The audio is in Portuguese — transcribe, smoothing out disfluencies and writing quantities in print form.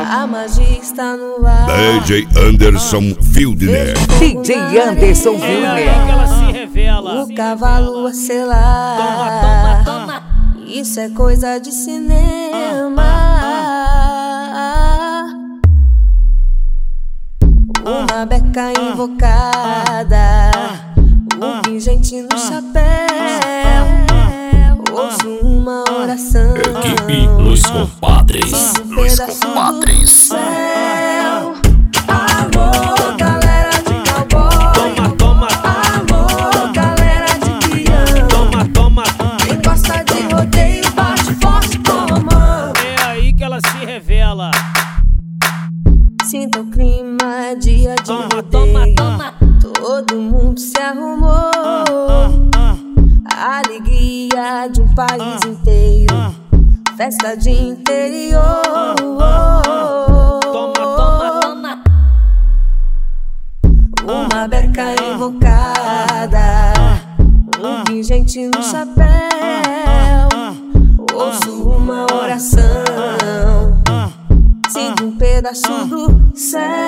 A magia está no ar. DJ Anderson Wildner. DJ Anderson Wildner. É aí que ela se revela. O cavalo a selar. Toma. Isso é coisa de cinema. Uma beca invocada, um pingente no chapéu. Ouço uma oração. Equipe Los Compadres. Los Compadres. Alô, galera de cowboy. Toma. Alô, galera de piano. Toma. Quem gosta de rodeio bate forte, toma. É aí que ela se revela. Sinta o clima, dia de rodeio. Toma. Todo mundo se arrumou. A alegria de um país inteiro. Festa de interior. Toma. Uma beca invocada, um pingente no chapéu. Ouço uma oração, sinto um pedaço do céu.